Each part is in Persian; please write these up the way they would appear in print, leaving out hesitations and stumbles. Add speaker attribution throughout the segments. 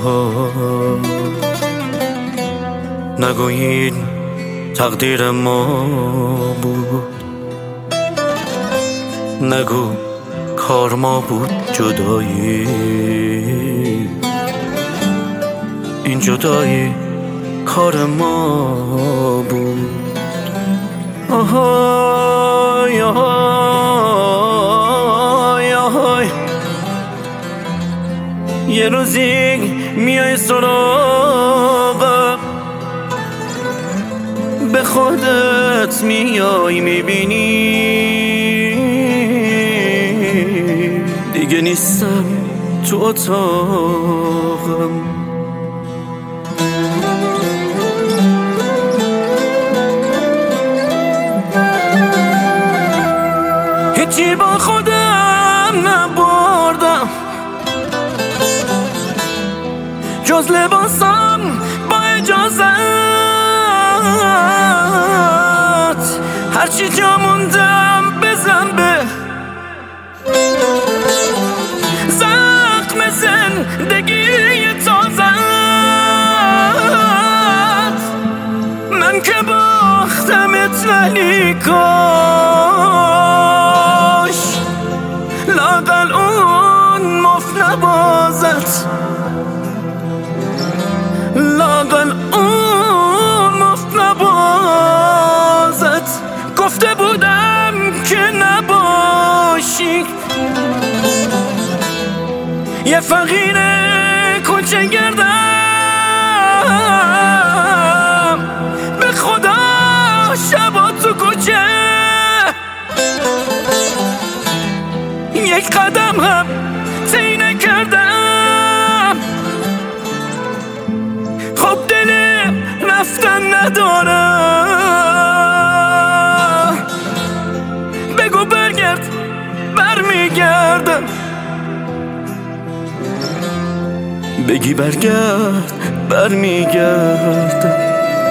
Speaker 1: نگویید تقدیر ما بود، نگو کار ما بود جدایی. این جدایی کار ما بود. آهای آهای آهای، یه روزی میای سراغم، به خودت میای میبینی دیگه نیستم تو اتاقم. هیچی با خودم نبردم جز لباسم با اجازت، هرچی جا موندم بزن به زخم زندگی تازت. من که باختمت ولی کاش لااقل اون مفت نبازت، لااقل اون مفت نبازت. گفته بودم که نباشی یه فقیر کوچه گردم، به خدا شبا تو کوچه یک قدم هم طی نکردم. خب دل رفتن ندارم، بگو برگرد برمیگردم، بگی برگرد برمیگردم.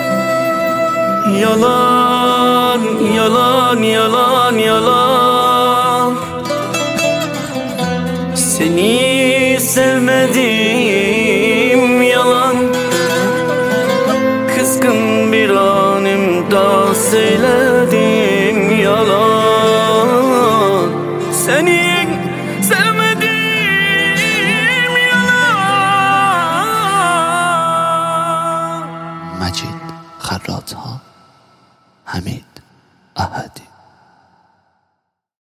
Speaker 1: Yalan, yalan, yalan, yalan, seni sevmedim yalan. Kızgın bir an imdat söyledim yalan, seni sevmedim yalan.
Speaker 2: مجید خرات‌ها، حمید احدی.